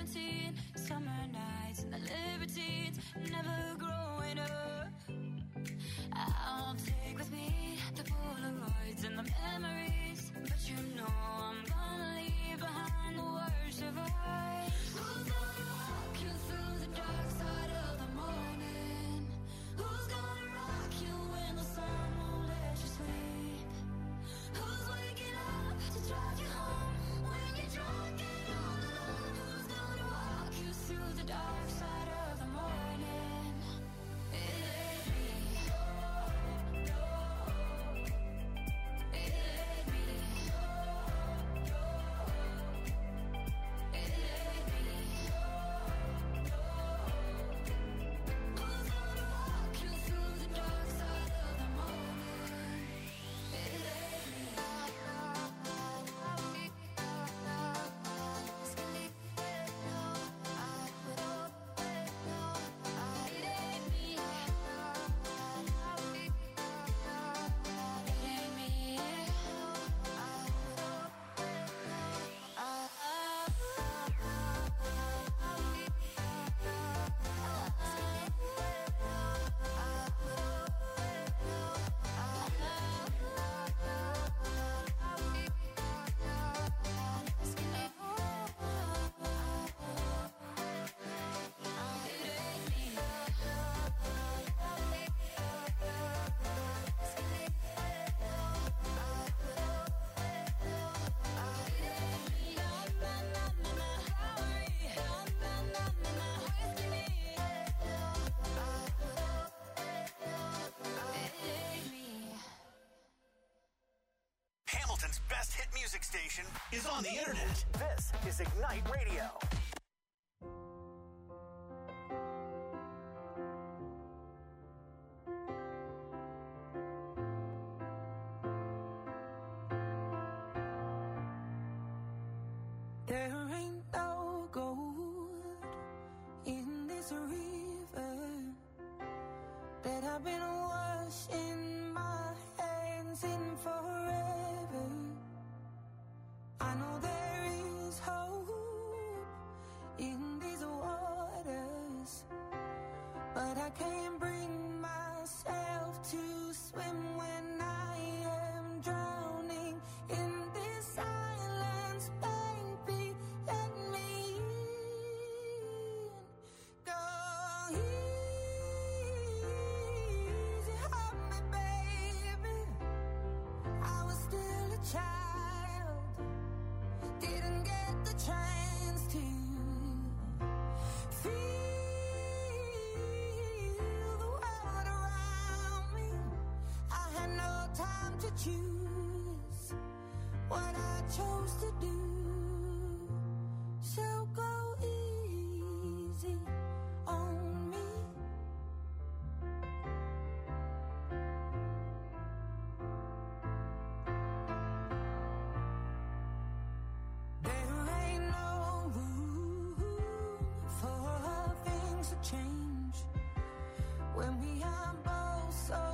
17, summer nights and the libertines, never growing up. I'll take with me the Polaroids and the memories, but you know I'm gonna leave behind the worst of us. Who's gonna walk you through the dark side of the morning? Who's gonna rock you when the sun won't let you sleep? Who's waking up to drive you home when you're drunk and all alone? Who's gonna walk you through the dark side of the morning? It ain't me. No, it ain't me. No, it ain't me. No, who's gonna walk you through the dark side of the morning? It ain't me. Hamilton's best hit music station is on the internet. This is Ignite Radio. There ain't no gold in this river that I've been washing my hands in forever. I know there is hope in these waters, but I can't bring myself to swim when I am drowning in this silence. Baby, let me in. Go easy on me, baby. I was still a child, didn't get the chance to feel the world around me. I had no time to choose what I chose to do. So go easy on me. There ain't no room for things to change when we are both so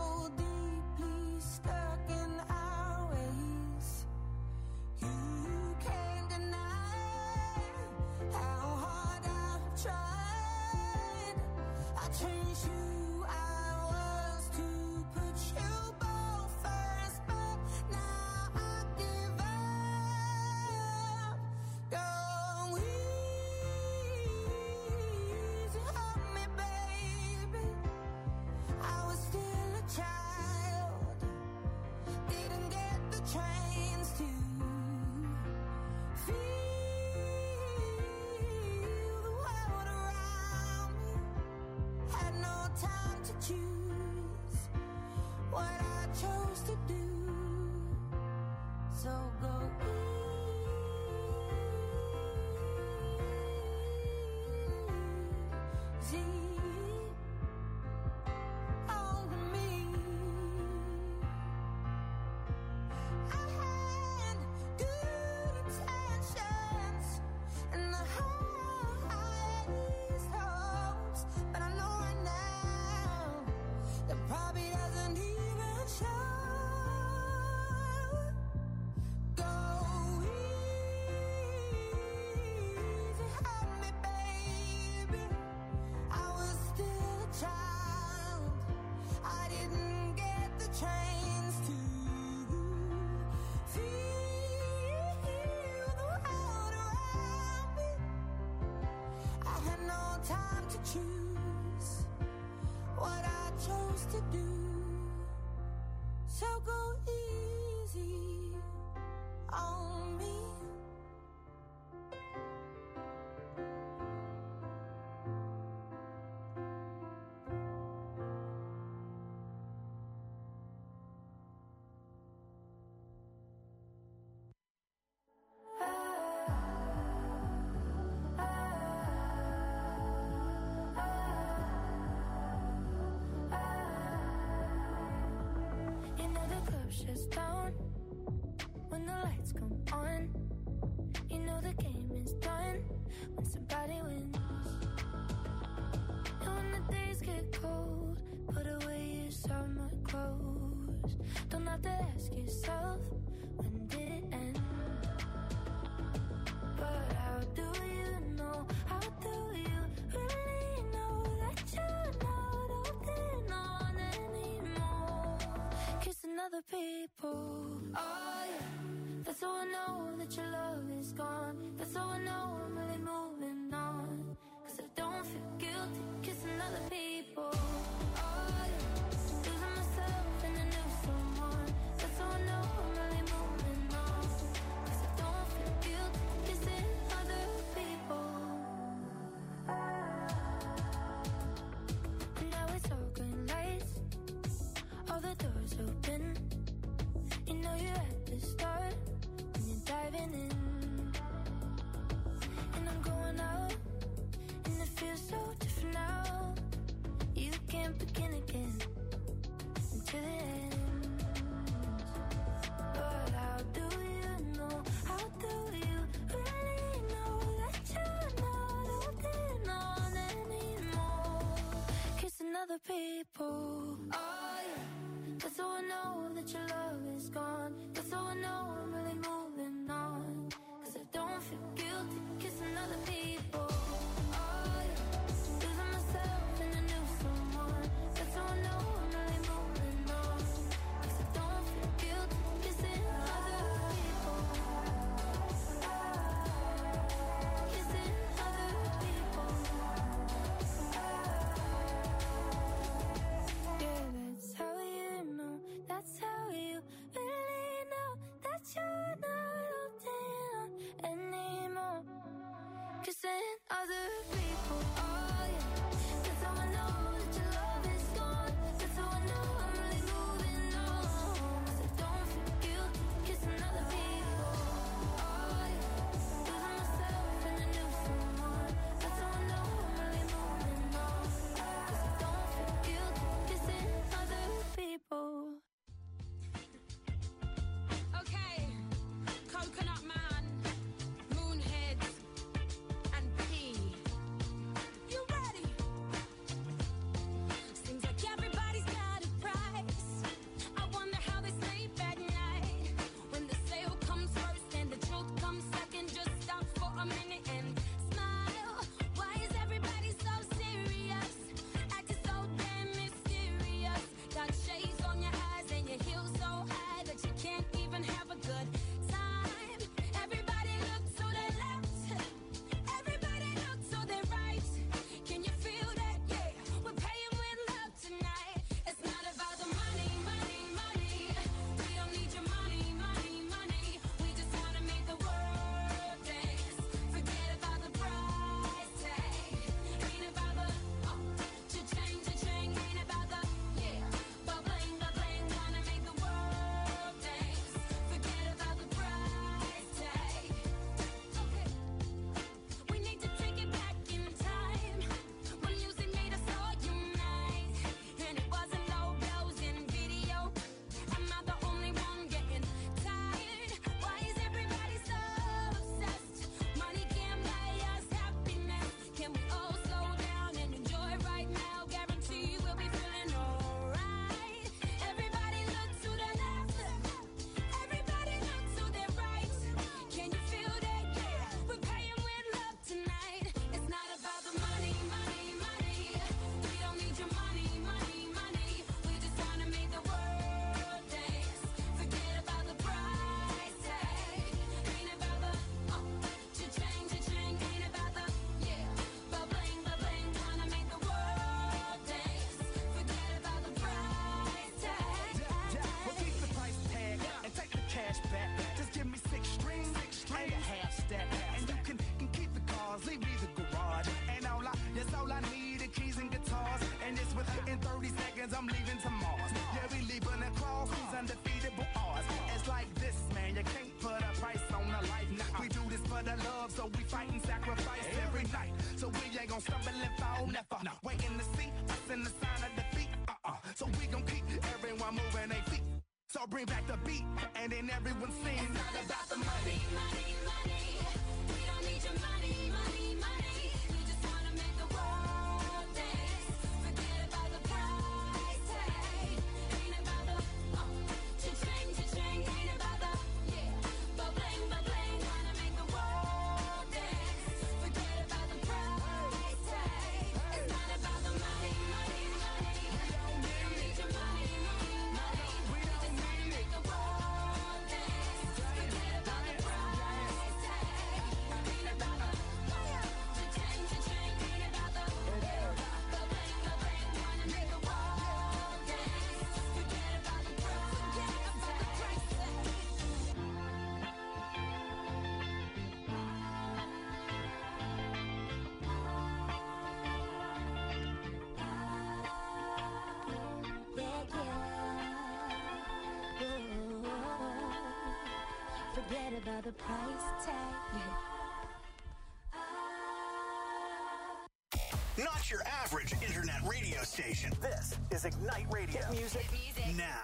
deeply stuck in our ways. You can't chest down when the lights come on. You know the game is done when somebody wins. And when the days get cold, put away your summer clothes. Don't have to ask yourself, when did it end? But how do you know? How do you really know that you're not holding on anymore? Kissing other people. Oh yeah, that's how I know that your love is gone. That's how I know I'm really moving on. Cause I don't feel guilty kissing other people. Oh yeah, losing myself in a new someone. That's how I know I'm really moving on. Cause I don't feel guilty kissing other people. And now it's all green lights, all the doors open. You know you're at the start when you're diving in. And I'm going out, and it feels so different now. You can't begin again until the end. But how do you know? How do you really know that you're not holding on anymore? Kissing other people. Oh yeah, that's how I know that your love is gone. That's how I know I'm really moving on. Cause I don't feel guilty kissing other people. Oh yeah, losing myself in a new someone. That's how I know I'm really moving on. Cause I don't feel guilty kissing other people. Kissing other people. Yeah, that's how you know. That's how you really know that you're not holding on anymore. Kissing other people. Oh yeah, that's how I know that your love is gone. That's how I know I'm really moving on. Cause I don't feel guilty kissing other people. Oh yeah, losing myself in a new someone. That's how I know I'm really moving on. Cause I don't feel guilty kissing other people. Okay, Coconut Man, Moonheads, and P. You ready? Seems like everybody's got a price. I wonder how they sleep at night. When the sale comes first and the truth comes second, just stop for a minute and smile. Why is everybody so serious? Acting so damn mysterious. Got shades on your eyes and your heels so high that you can't even have a good time. Everybody look to the left. Everybody look to the right. Can you feel that? Yeah, we're paying with love tonight. It's not about the money, money, money. We don't need your money, money, money. We just wanna make the world dance. Forget about the price tag. Ain't about the cha-ching, cha-ching. Ain't about the ba-bling, ba-bling. Wanna make the world dance. Forget about the price tag. Okay. We need to take it back in time when music made us all unite, and it wasn't no blows in video. Am I the only one getting tired? Why is everybody so obsessed? Money can't buy us happiness. Can we all slow down and enjoy right now? Guarantee we'll be feeling alright. Everybody look to the left. Everybody look to the right. Can you feel that? Yeah, we're paying with love tonight. It's not about the money, money, money. We don't need your money, money, money. We just wanna make the world dance. Forget about the price tag. Ain't about the cha-ching, cha-ching. Ain't about the ba-bling, ba-bling. Wanna make the world dance. Forget about the price tag. Well, keep the price tag and take the cash back. Just give me 6 strings and a half stack. And you can keep the cars, leave me the garage. And that's all I need, the keys and guitars. And it's within 30 seconds, I'm leaving to Mars. Yeah, we leaving across these undefeatable odds. It's like this, man, you can't put a price on a life. Nah, we do this for the love, so we fight and sacrifice every night. So we ain't gon' stumble and fall, never. Waiting to see us in the sign of defeat. So we gon' keep everyone moving their feet. So So bring back the beat, and then everyone sings. It's not about the money, money, money. We don't need your money, money, money. We just wanna make the world dance. Forget about the price tag. Ain't about the cha-ching, cha-ching. Ain't about the ba-bling, ba-bling. Wanna make the world dance. Forget about the price tag. It's not about the money, money, money. We don't need your money, money, money. We just wanna make the world dance. Forget about the price tag. Ain't about the cha-ching, cha-ching. Ain't about the ba-bling, ba-bling. Wanna make the world dance. Forget about the price tag. Forget about the price tag. Not your average internet radio station. This is Ignite Radio. Hit music now.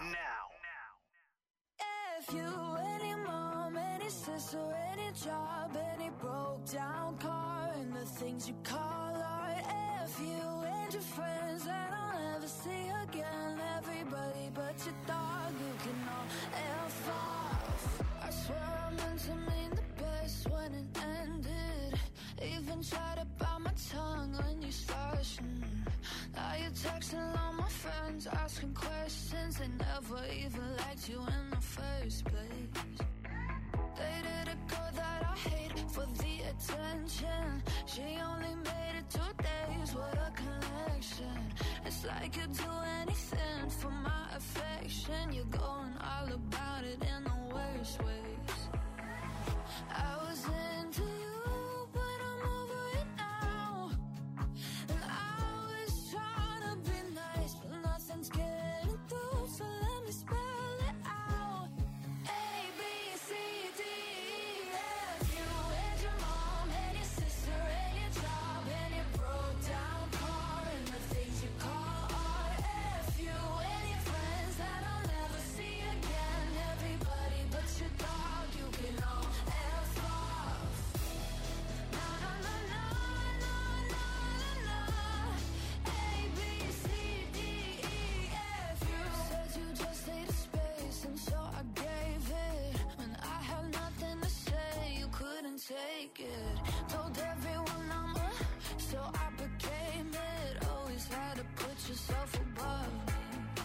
If you, any mom, any sister, any job, any broke down car, and the things you call art. If you and your friends that I'll never see again, everybody but your dog, you can all F off. I swear I meant to mean the best when it ended. Even tried to bite my tongue when you started. Now you're texting all my friends, asking questions. They never even liked you in the first place. Dated a girl that I hate for the attention. She only made it 2 days, what a connection. It's like you'd do anything for my affection. You're going all about it in the worst ways. I was into you, but I'm over it now. And I was trying to be nice, but nothing's getting through, so let me spell it out. A, B, C, D, E, F. You and your mom and your sister and your job and your broke down car and the things you call art. F you and your friends that I'll never see again. Everybody but your dog, you can all F off. Na na na na na na na. A, B, C, D, E, F. You said you just needed space, and so I gave it. When I had nothing to say, you couldn't take it. Told everyone I'm so I became it. Always had to put yourself above me.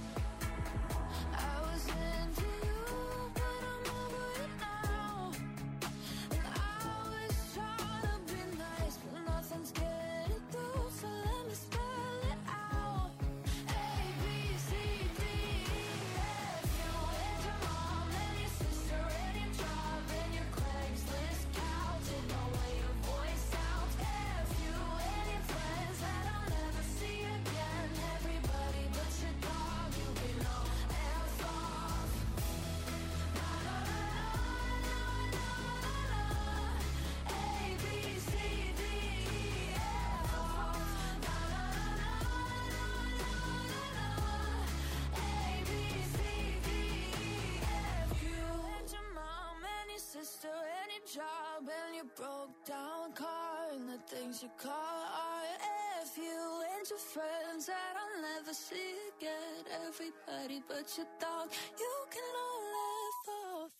I was into you, but I'm over it now. And I was trying to be nice, but nothing's getting through, so let me spell it out. A, B, C, D, E, F. You and your mom and your sister and your job and your Craigslist couch and the way your voice sounds. F you and your friends that I'll never see again. Everybody but your dog, you can all F off. Na na na na na na na. A, B, C, D, E, F off. Na na na na na na na. A, B, C, D, E, F. You and your mom and your sister and your job and your broke down car and the things you call art. F you and your friends that I'll never see again. Everybody but your dog, you can all F off.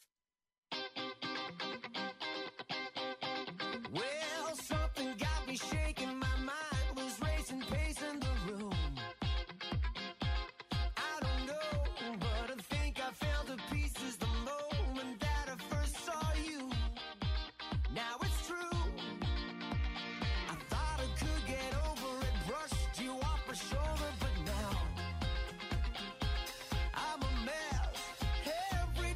Well, something got me shaking. My mind was racing, pacing the room. I don't know, but I think I fell to pieces the moment that I first saw you. Now it's true. I thought I could get over it, brushed you off my shoulder, but now I'm a mess. Every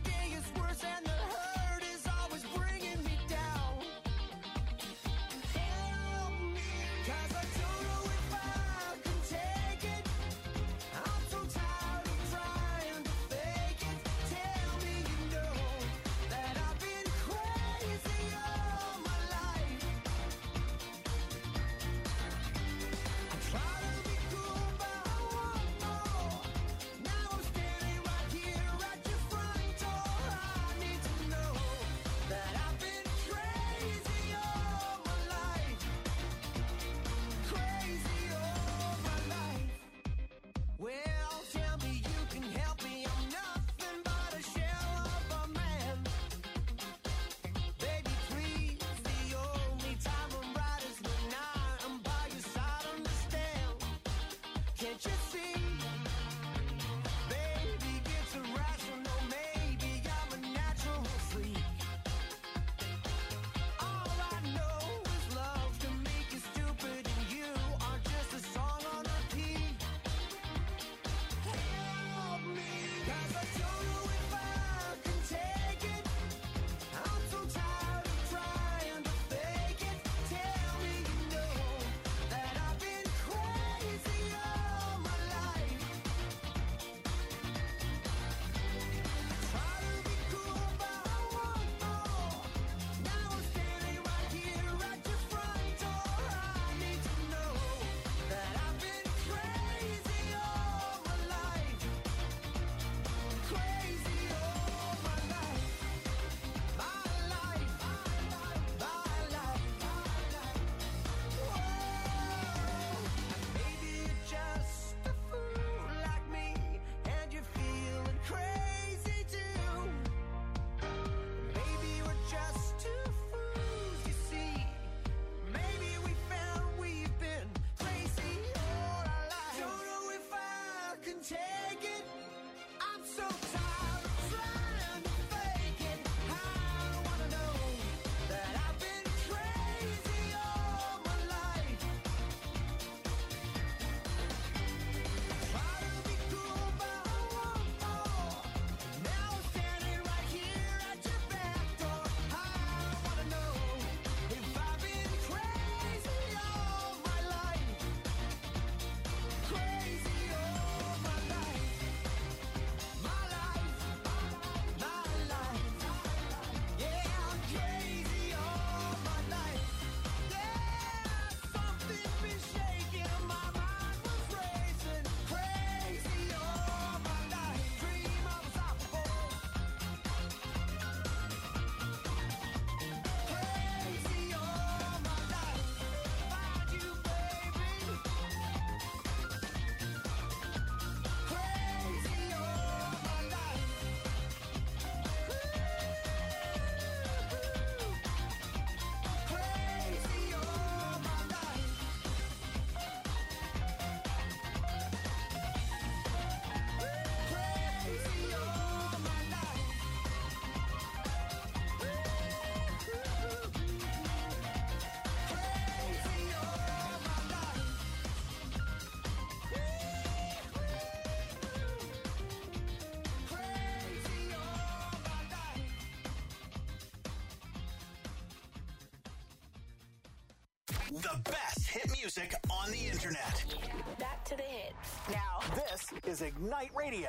The best hit music on the internet. Back to the hits. Now, this is Ignite Radio.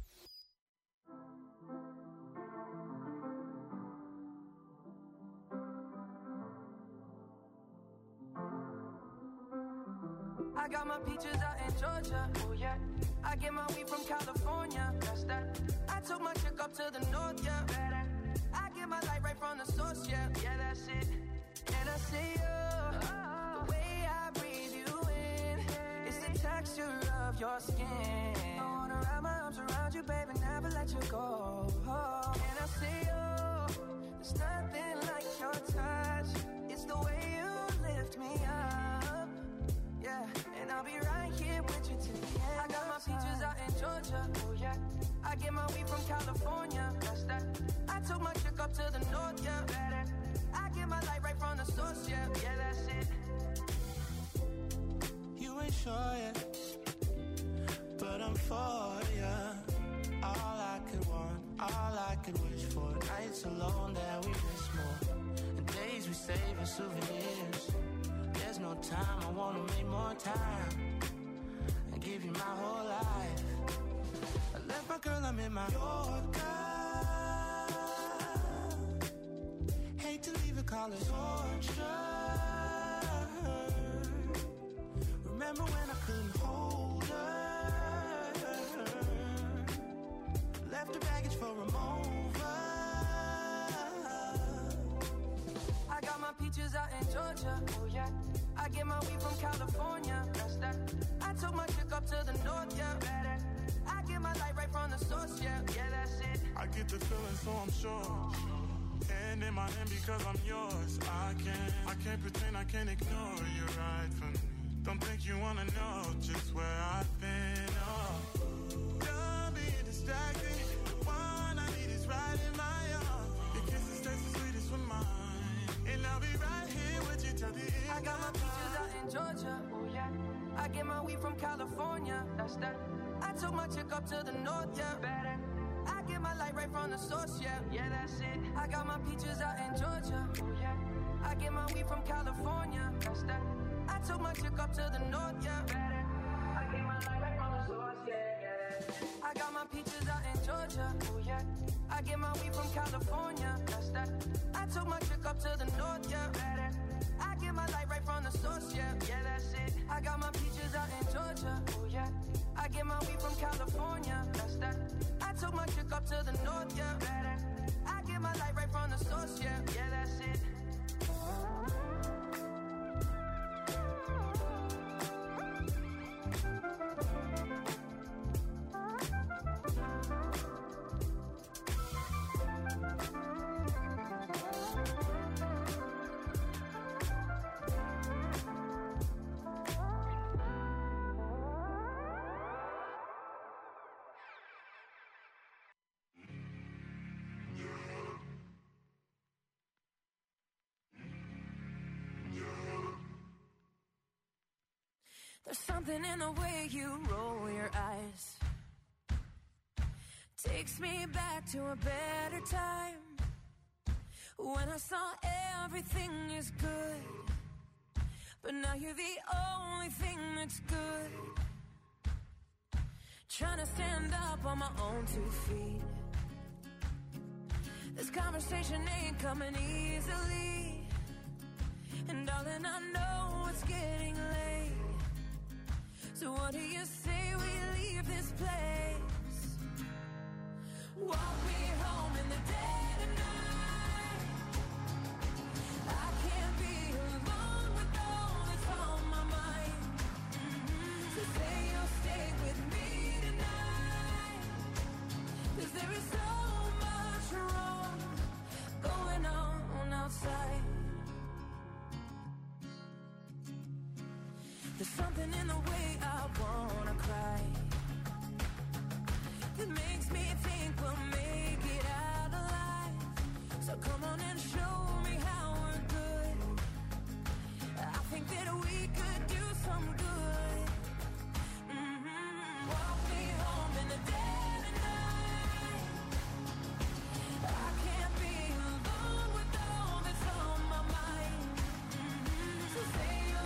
I got my peaches out in Georgia, oh yeah. I get my weed from California, that's that. I took my chick up to the north, yeah. I get my light right from the source, yeah. Yeah, that's it. And I see you, the way I breathe you in, it's the texture of your skin. I wanna wrap my arms around you, baby, never let you go. And I see you, there's nothing like your touch. It's the way you lift me up. Yeah, and I'll be right here with you till the end. I got my peaches out in Georgia, oh yeah. I get my weed from California, that's that. I took my chick up to the north, yeah. I get my light right from the source, yeah. Yeah, that's it. You ain't sure yet, but I'm for ya. All I could want, all I could wish for. Nights alone that we miss more, and days we save as souvenirs. There's no time, I wanna make more time and give you my whole life. I left my girl, I'm in my Yorker. Hate to leave it, call it torture. Remember when I couldn't hold her? Left the baggage for a mover. I got my peaches out in Georgia, oh yeah. I get my weed from California, that's that. I took my chick up to the north, yeah. I get my light right from the source, yeah. Yeah, that's it. I get the feeling, so I'm sure. And in my hand because I'm yours. I can't pretend, I can't ignore you right from me. Don't think you wanna know just where I've been. Oh, don't be distracted. The one I need is right in my arms. Your kisses taste the sweetest with mine, and I'll be right here with you till the end. I got my peaches out in Georgia, oh yeah. I get my weed from California, that's that. I took my chick up to the north, yeah. I get my light right from the source, yeah. Yeah, that's it. I got my peaches out in Georgia, oh yeah. I get my weed from California, that's that. I took my chick up to the north, yeah. I get my light right from the source, yeah. I got my peaches out in Georgia, oh yeah. I get my weed from California, that's that. I took my chick up to the north, yeah. I get my light right from the source, yeah. Yeah, that's it. I got my peaches out in Georgia, oh yeah. I get my weed from California, that's that. I took my chick up to the north, yeah. I get my light right from the source, yeah. Yeah, that's it. There's something in the way you roll your eyes. Takes me back to a better time, when I saw everything is good. But now you're the only thing that's good. Trying to stand up on my own 2 feet. This conversation ain't coming easily, and darling, I know it's getting late. So what do you say we leave this place? Walk me home in the dead of night. I can't be alone with all that's on my mind. So say you'll stay with me tonight, 'cause there is so much wrong going on outside. There's something in the way I wanna cry that makes me think we'll make it out alive. So come on and show me how we're good. I think that we could do some good. Walk me home in the dead of night. I can't be alone with all that's on my mind. So say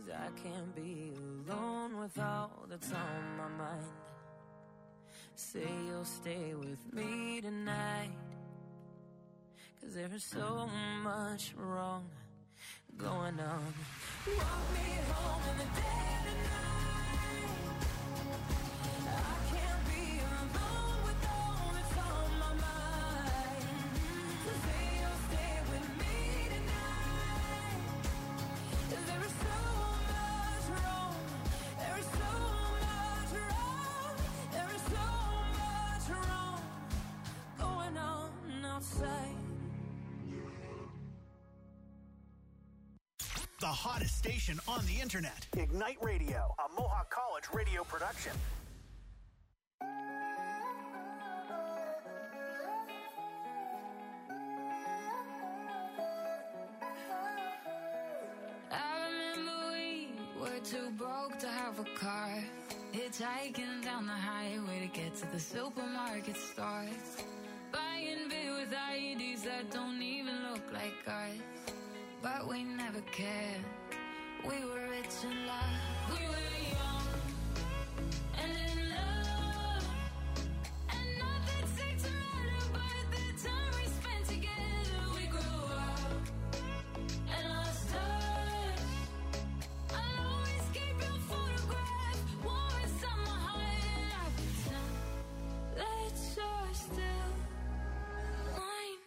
'cause I can't be alone with all that's on my mind. Say you'll stay with me tonight, 'cause there's so much wrong going on. Walk me home in the dead of night. I can't be alone with all that's on my mind. So say you'll stay with me tonight, 'cause there is so much wrong. There is so much wrong. There is so much wrong going on outside. The hottest station on the internet. Ignite Radio, a Mohawk College radio production. I remember we were too broke to have a car, hitchhiking down the highway to get to the supermarket stores, buying beer with IEDs that don't even look like ours. But we never cared. We were rich in love. We were young and in love, and nothing seemed to matter by the time we spent together. We grew up and lost touch. I'll always keep your photograph warm inside my heart, and I pretend that you're still mine.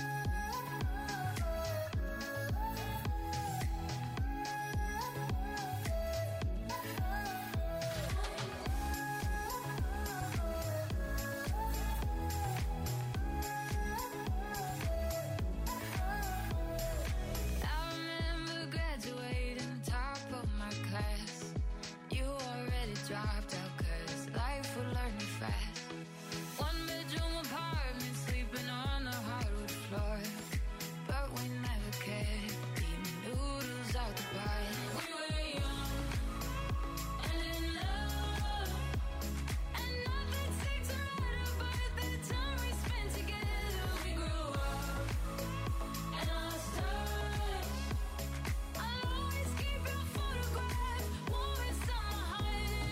Dropped out 'cause life would learn me fast. One bedroom apartment, sleeping on the hardwood floor, but we never cared. Eating noodles out the bar. We were young and in love, and nothing seemed to matter by the time we spent together. We grew up and lost touch. I'll always keep your photograph warm inside my heart.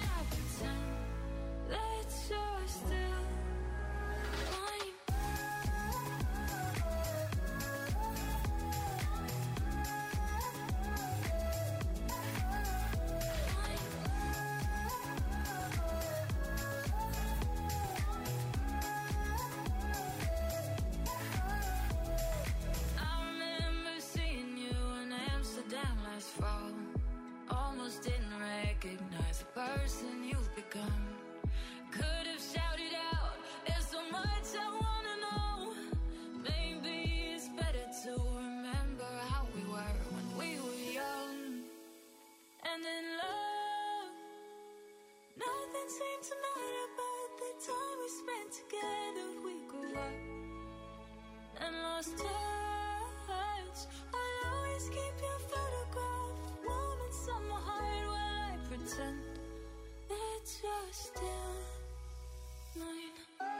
That you're still mine. I remember seeing you in Amsterdam last fall. Almost didn't recognize the person you've become. Could have shouted out, there's so much I wanna know. Maybe it's better to remember how we were when we were young and in love. Nothing seemed to matter but the time we spent together. We grew up and lost touch. I'll always keep your photograph warm inside my heart while I pretend that you're still mine.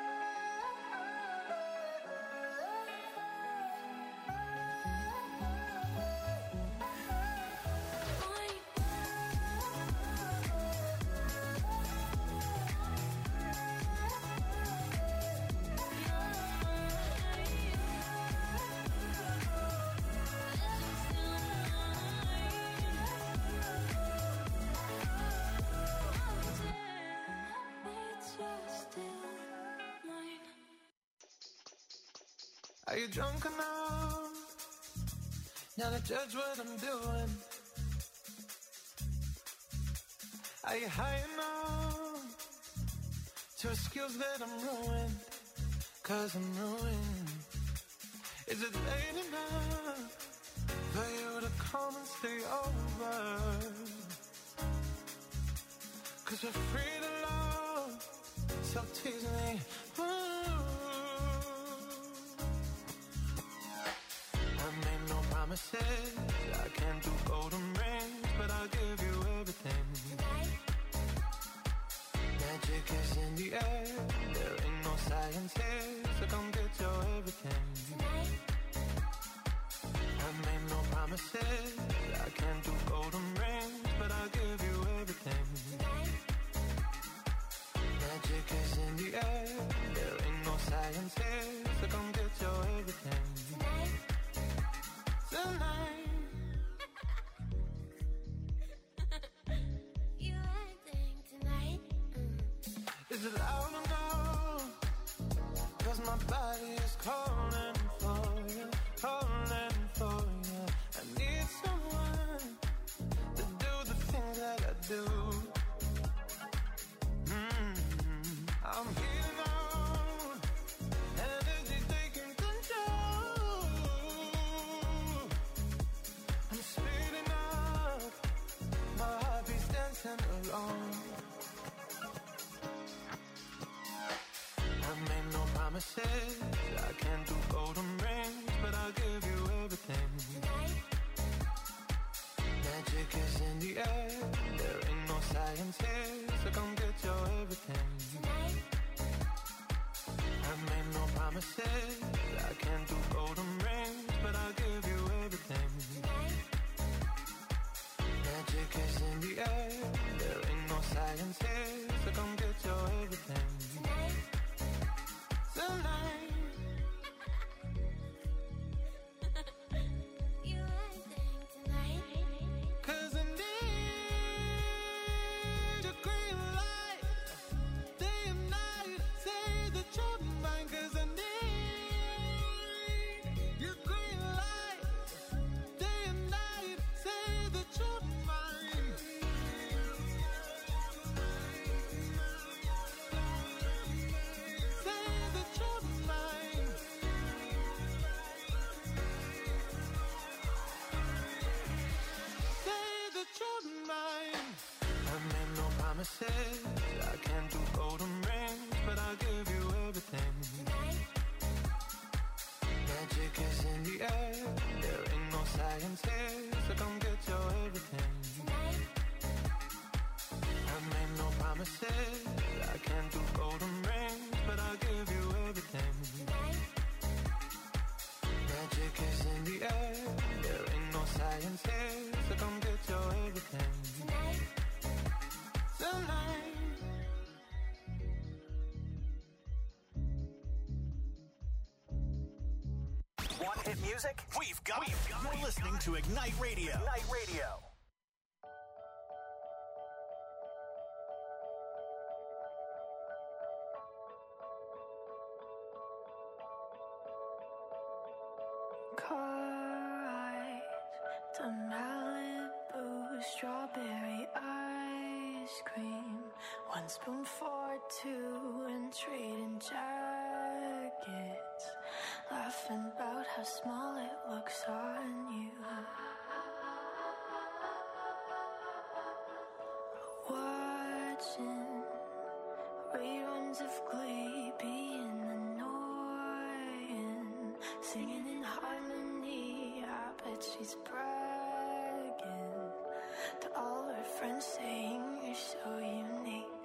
Are you drunk enough now to judge what I'm doing? Are you high enough to excuse that I'm ruined? 'Cause I'm ruined. Is it late enough for you to come and stay over? 'Cause we're free to love, so tease me. I made no promises, I can't do golden rings, but I'll give you everything. Tonight. Magic is in the air, there ain't no science here, so come get your everything. Tonight. I made no promises, I can't do golden rings, but Is it loud enough? 'Cause my body is calling for you, calling for you. I need someone to do the things that I do. I'm heating on, energy taking control. I'm speeding up, my heartbeat's dancing along. I made no promises, I can't do golden rings, but I'll give you everything. Magic is in the air, there ain't no science here, so come get your everything. I made no promises, I can't do golden rings, but I'll give you everything. Magic is in the air, there ain't no science here, so come get your everything. Tonight. You anything tonight? 'Cause I need your green light, day and night. Say that you're mine, 'cause I need your green light, day and night. Say that you're mine. Say that you're mine. Say that you're mine. I made no promises, I can't do golden rings, but I'll give you everything. Magic is in the air, there ain't no science here, so come get your everything. I made no promises, I can't do golden rings, but I'll give you everything. Magic is in the air, there ain't no science here, so come get your everything. Tonight. Want hit music? We've got it. You're listening to Ignite Radio. Ignite Radio. Car ride to Malibu, strawberry ice cream. 1 spoon for 2 and trading jackets. Laughing about how small it looks on you. Watching reruns of Glee, being annoying. Singing in harmony, I bet she's bragging to all her friends, saying you're so unique.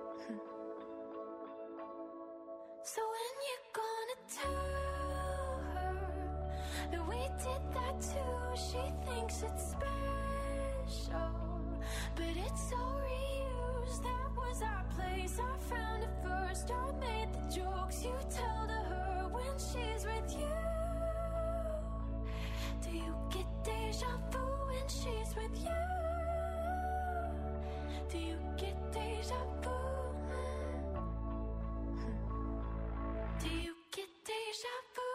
So when you gonna tell her that we did that too? She thinks it's special, but it's so reused. That was our place, I found it first. I made the jokes you tell to her when she's with you. Do you get deja vu when she's with you? Do you get deja vu? Do you get deja vu?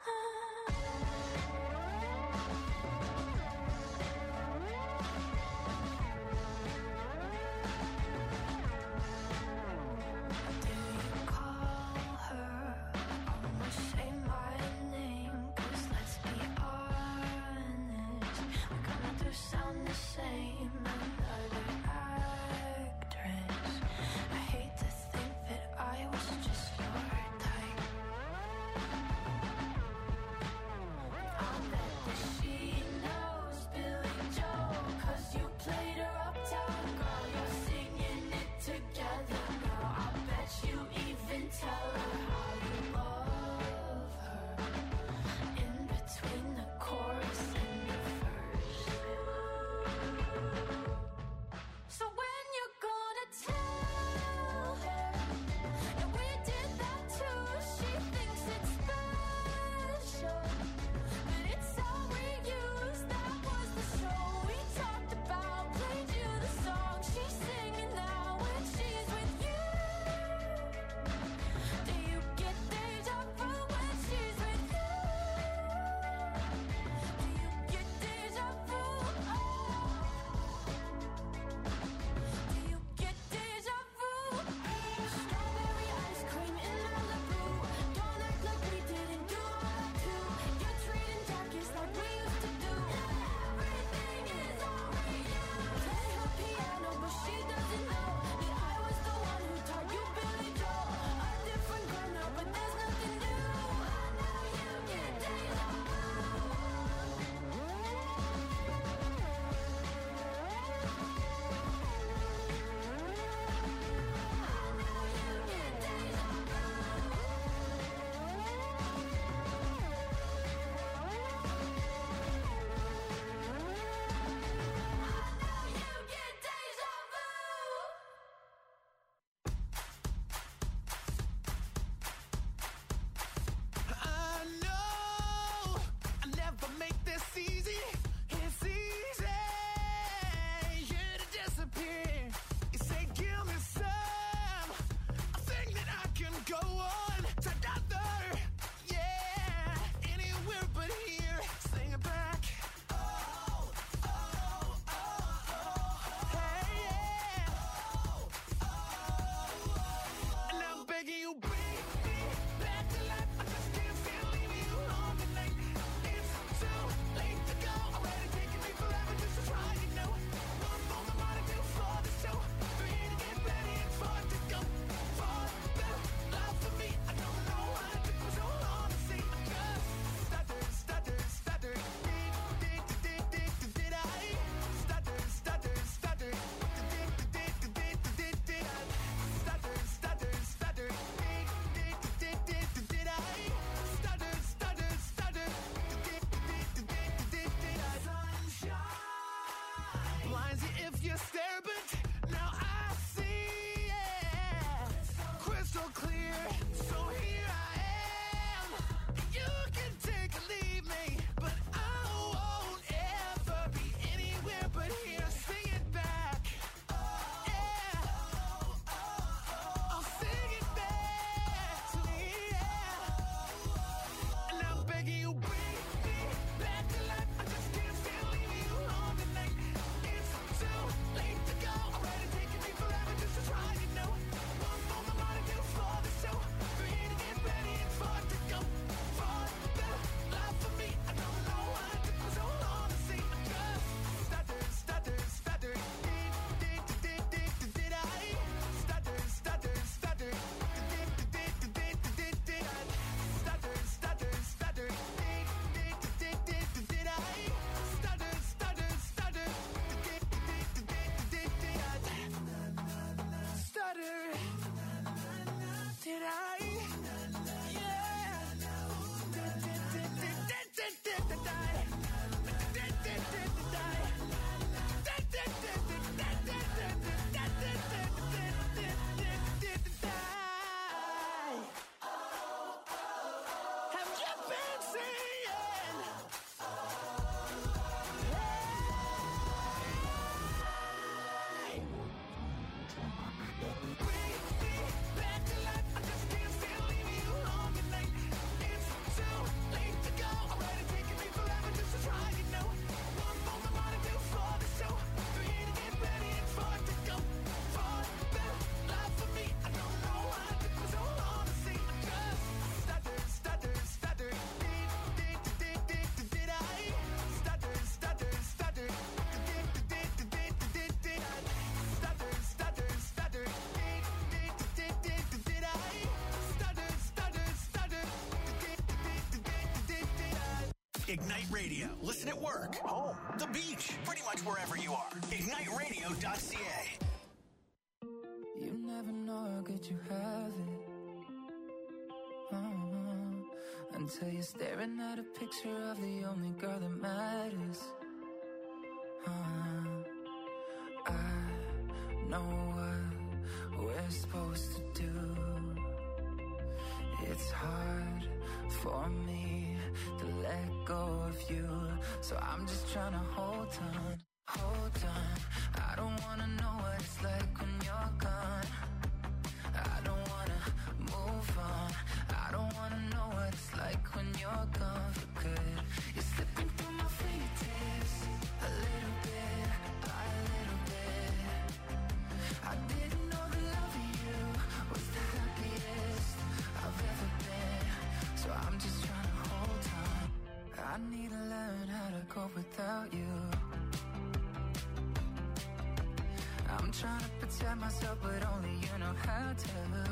Do you call her? Almost say my name, 'cause let's be honest, we kinda do sound the same. Ignite Radio. Listen at work, home, the beach, pretty much wherever you are. IgniteRadio.ca. You never know how good you have it. Until you're staring at a picture of the only girl that matters. I know what we're supposed to do. It's hard for me to let go of you, so I'm just trying to hold on, hold on. I don't wanna know what it's like when you're gone. I don't wanna move on. I don't wanna know what it's like when you're gone for good. You're slipping through my fingertips, a little bit by a little bit. I didn't know the love of you was the happiest I've ever been, so I'm just trying to hold on. I need to learn how to go without you. I'm trying to protect myself, but only you know how to.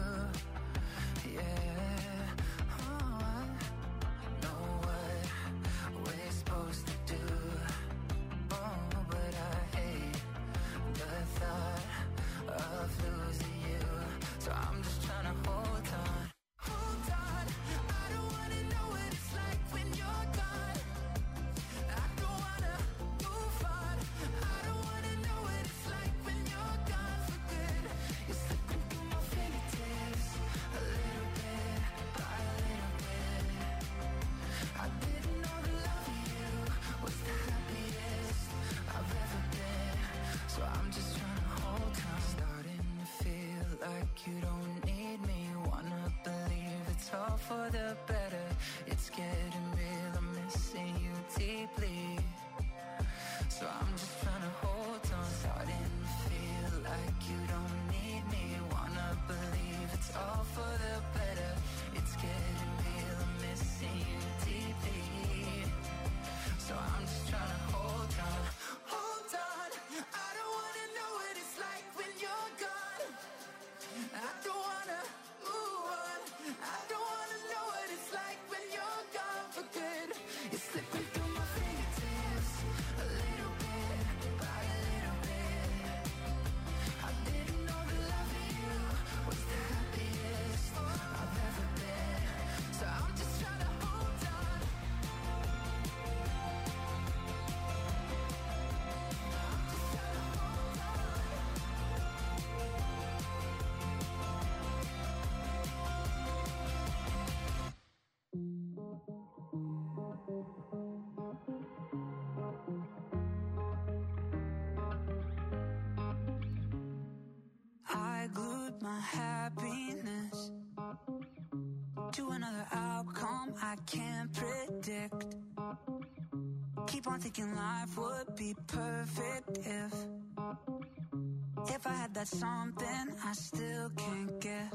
Yeah, oh, I know what we're supposed to do. Oh, but I hate the thought of losing you, so I'm just trying to hold on. Hold on, I don't wanna know what it's like when you're gone. I don't wanna move on. I don't wanna know what it's like when you're gone for good. You're slipping through my fingertips, a little bit by a little bit. I didn't know the love of you was the happiest I've ever been, so I'm just trying to hold on. Starting to feel like you don't need me. Wanna believe it's all for the better. It's getting real, I'm missing you deeply, so I'm just trying to hold on. Starting to feel like you don't need me. Wanna believe it's all for the better. It's getting real, I'm missing you deeply, so I'm just trying to hold on. Hold on, I don't wanna know what it's like when you're gone. I don't wanna move on. I don't wanna know what it's like when you're gone for good. You're slipping through my fingertips, a little bit by a little bit. I didn't know the love of you was the happiest I've ever been, so I'm just trying to hold on. I glued my happiness to another outcome I can't predict. Keep on thinking life would be perfect if I had that something I still can't get.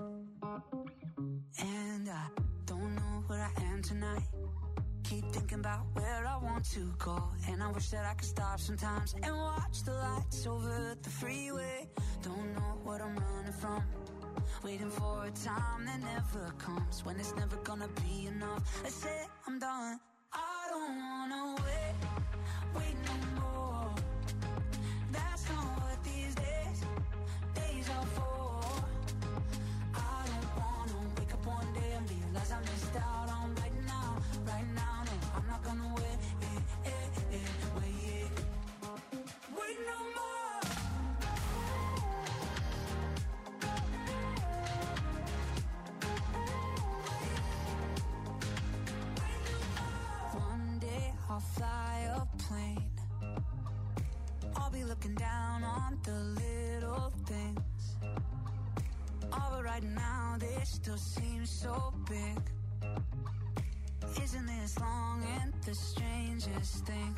And I don't know where I am tonight. Keep thinking about where I want to go, and I wish that I could stop sometimes and watch the lights over the freeway. Don't know what I'm running from, waiting for a time that never comes, when it's never gonna be enough. I say I'm done. I don't wanna wait no more. That's not what these days are for. I don't wanna wake up one day and realize I missed out on right now. No, I'm not gonna wait no more. One day I'll fly a plane. I'll be looking down on the little things. All right now they still seem so big. Isn't this long and the strangest thing?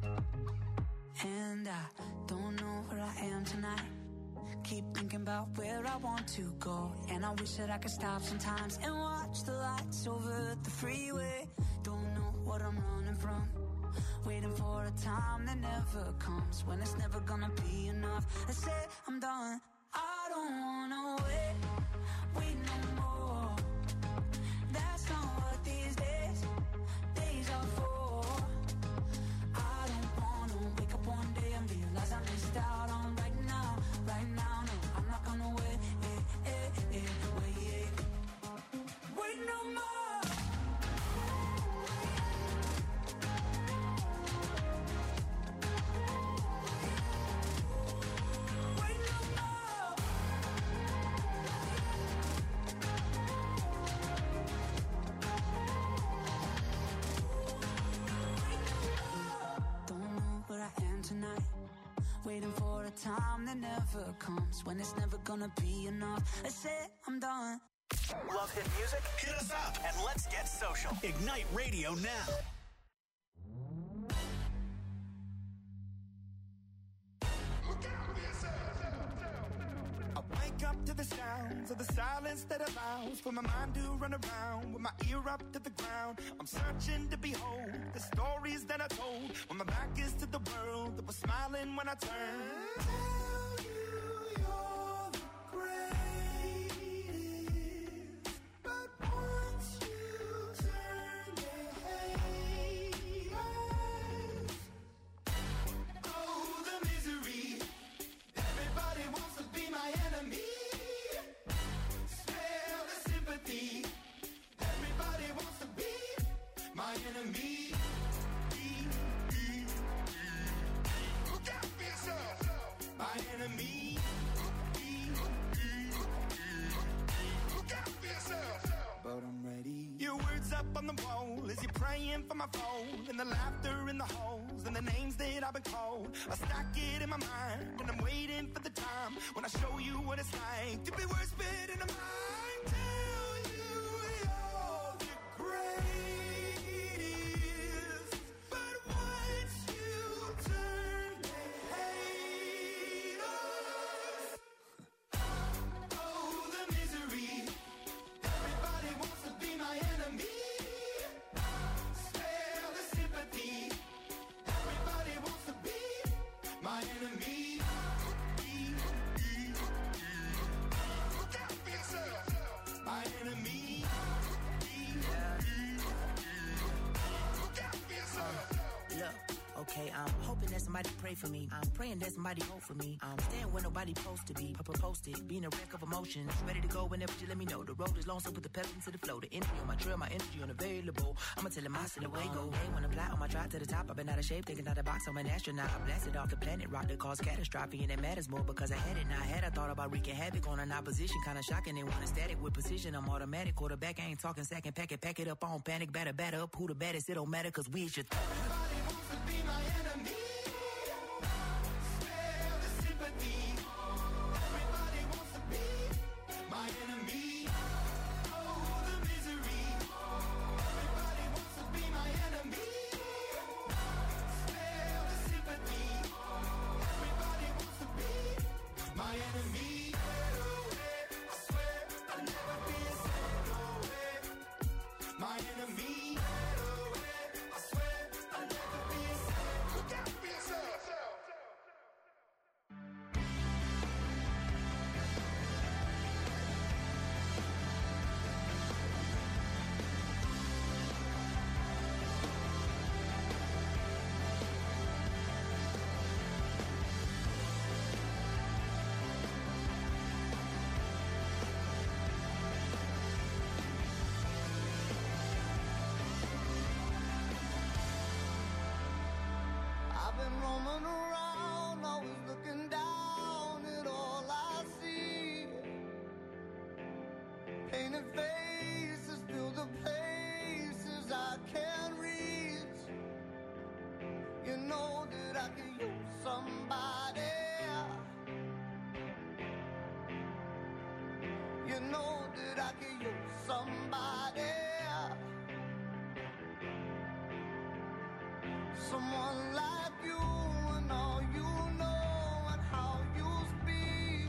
And I don't know where I am tonight. Keep thinking about where I want to go, and I wish that I could stop sometimes and watch the lights over the freeway. Don't know what I'm running from, waiting for a time that never comes, when it's never gonna be enough. I say I'm done. I don't wanna wait no more. That's not what these days are for. time that never comes, when it's never gonna be enough. I said I'm done. Love hit music? Hit us up and let's get social. Ignite Radio now. I wake up to the sounds of the silence that allows for my mind to run around with my ear up to the ground. I'm searching to behold the stories that I told when my back is to the world that was smiling when I turned. Tell you you're the greatest, but once you turn they hate us. Oh, the misery. Everybody wants to be my enemy. Smell the sympathy. Everybody wants to be my enemy. Look out for yourself. My enemy. Look out for yourself. But I'm ready. Your words up on the wall as you're praying for my phone, and the laughter in the halls, and the names that I've been called. I stack it in my mind, and I'm waiting for the time when I show you what it's like to be worse fit in a mind. Tell you you're the greatest, but once you turn they hate us. Oh, the misery. Everybody wants to be my enemy. Spare the sympathy. Everybody wants to be my enemy. Look out for yourself. My enemy. Look out for yourself. Look, okay, I'm hoping that somebody pray for me. I'm praying that somebody hope for me. I'm staying where nobody supposed to be. Papa posted, being a wreck of emotions. Ready to go whenever you let me know. The road is long, so put the pedal into the flow. The energy on my trail, my energy unavailable. I'ma tell him I still away go. Hey, when I'm fly on my drive to the top, I've been out of shape, thinking out the box. I'm an astronaut. I blasted off the planet, rock that caused catastrophe, and it matters more because I had it. Now I had, I thought about wreaking havoc on an opposition, kind of shocking. They want a static with precision. I'm automatic, quarterback. I ain't talking second pack it up on panic, batter up. Who the baddest? It don't matter, cause we should. Everybody wants to be my enemy. Spare the sympathy. Everybody wants to be my enemy. Oh, the misery. Everybody wants to be my enemy. Spare the sympathy. Everybody wants to be my enemy. I swear I'll never be a my enemy. I swear I'll never be a look out for yourself. I've been roaming around, always looking down at all I see. Painted faces fill the places I can't reach. You know that I can use somebody. You know that I can use somebody. Someone like you and all you know and how you speak.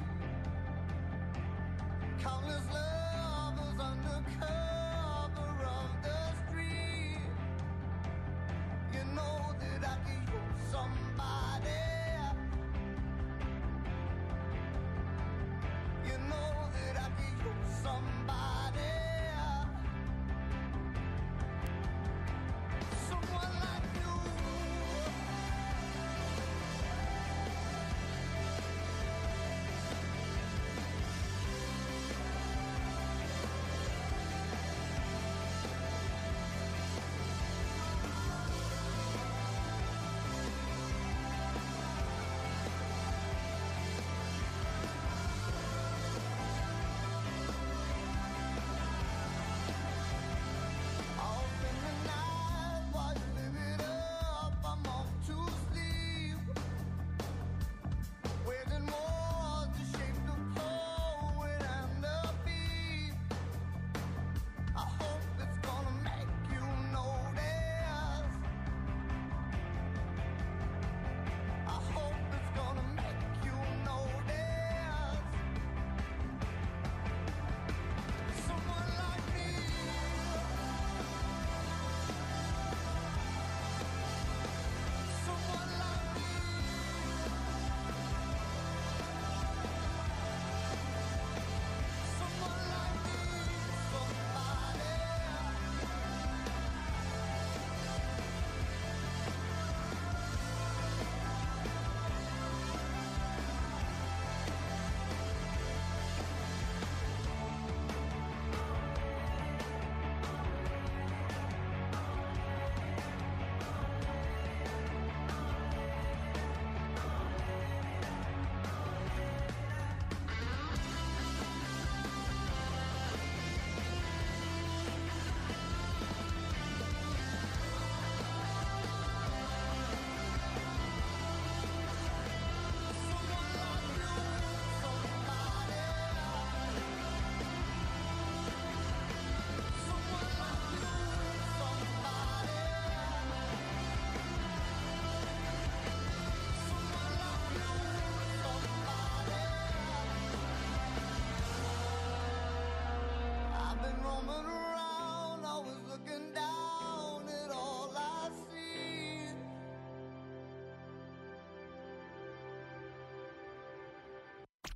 Countless lovers under cover of the street. You know that I can use somebody. You know that I can use somebody. Someone like you.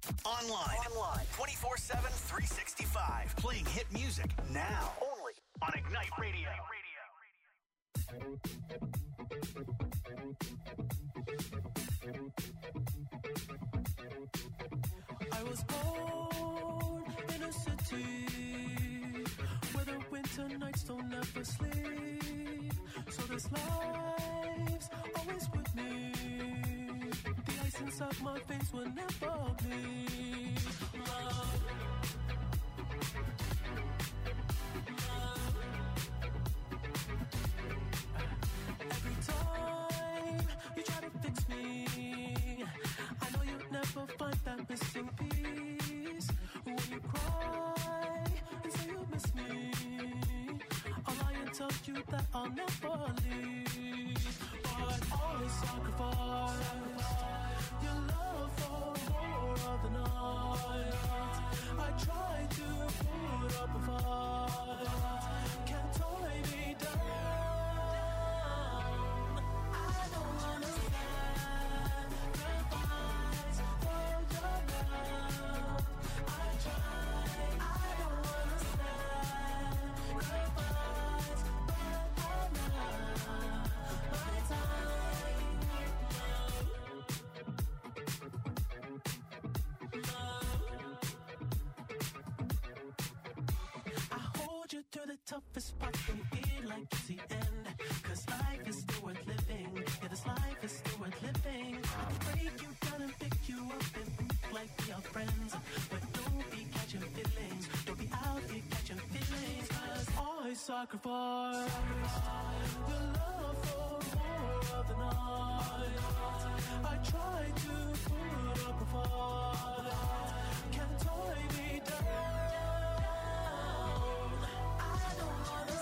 Online. 24/7, 365. Playing hit music now. Only on Ignite Radio. I was born in a city where the winter nights don't ever sleep. So this life's always with me. The ice inside my veins will never bleed. Love. Every time you try to fix me, I know you'll never find that missing piece. When you cry and say you miss me, I'll lie and tell you that I'll never leave. But always sacrifice your love for more of the night. I try to put up a fight, can't tie me down. I don't wanna sacrifice for your love. I try, I don't wanna sacrifice, but I'm not my time. I hold you through the toughest part, don't feel like it's the end. Cause life is still worth living. Yeah, this life is still worth living. I can break you down and pick you up and think like we are friends. But don't be catching feelings. Don't be out here catching feelings. Cause I sacrifice your love for more of the night. I try to put up a fight, can't tie me down. I don't wanna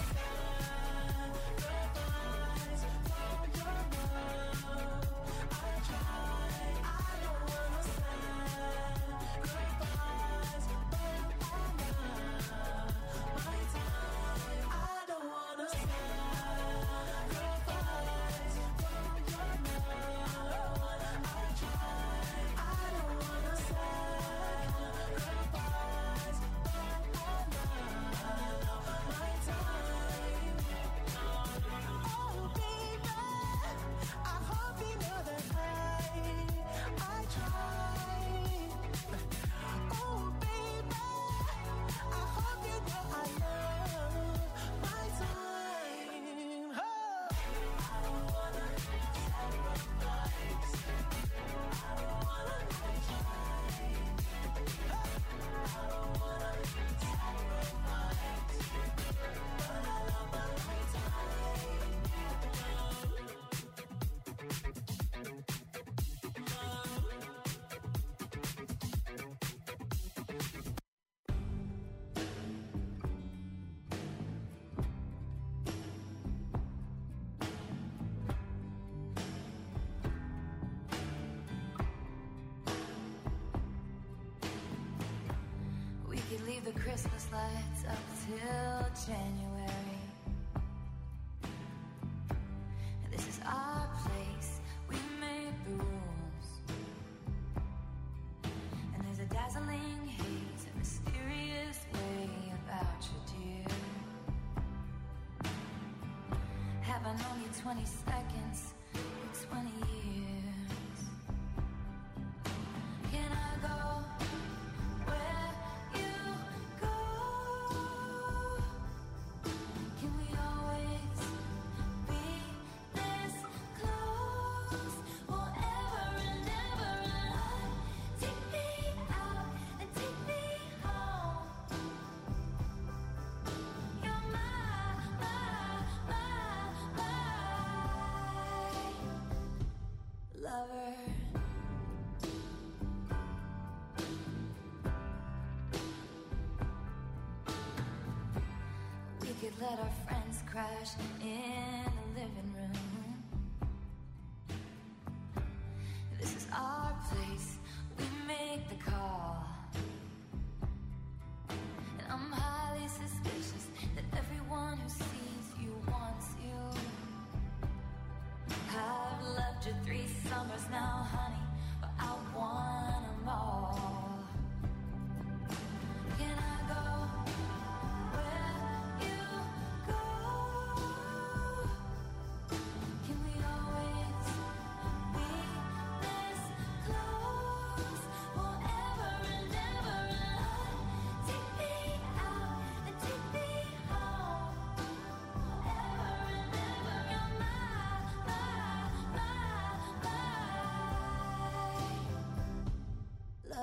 sacrifice for your love. I try, I don't wanna sacrifice, but I'm not my time. I don't wanna sacrifice for your love. I try, I don't wanna sacrifice, but I'm not my time. Oh baby, I hope you know that I try. Oh baby, I hope you know I love my time. Oh. I don't wanna sacrifice. I don't wanna try. I don't wanna sacrifice, but I love my time. We could leave the Christmas lights up till January. This is our place, we make the rules. And there's a dazzling haze, a mysterious way about you, dear. Have I known you 20 seconds or 20 years? Can I go where you go? Can we always be this close? Forever and ever and on. Take me out and take me home. You're my lover. We could let our friends crash in the living room. This is our place, we make the call. And I'm highly suspicious that everyone who sees you wants you. I've loved you 3 summers now, honey, but I want them all.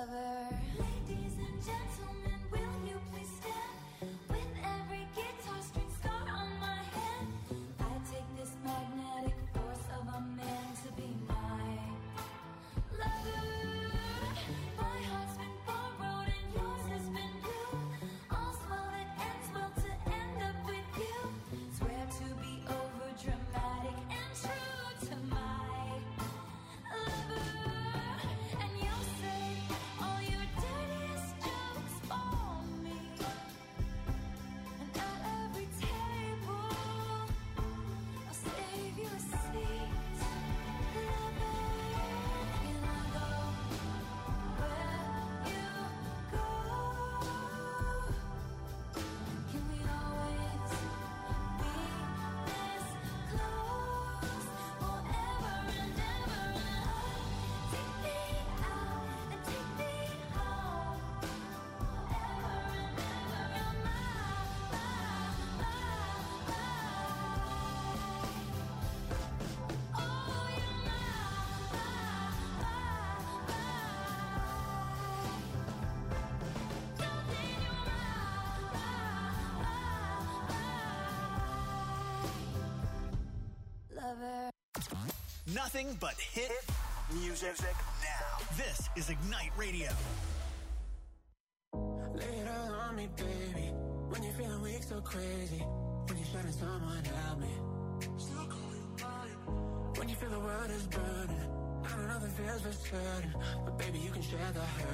lover. Ladies and gentlemen, will you please stand? With every guitar string scar on my hand, I take this magnetic force of a man to be my lover. My heart's been borrowed and yours has been blue. All's well that ends well to end up with you. Swear to be over dramatic and true to my lover. And you'll say all your dirtiest jokes for me. And at every table I'll save you a seat. Lover, can I go where you go? Can we always be this close forever and ever? Take me out and take me home forever and ever. You're my. Oh, you're lover. Nothing but hit music now. This is Ignite Radio. Lay it all on me, baby. When you're feeling weak, so crazy. When you're shutting someone, help me. When you feel the world is burning, I don't know the feels for certain, but baby, you can share the hurt.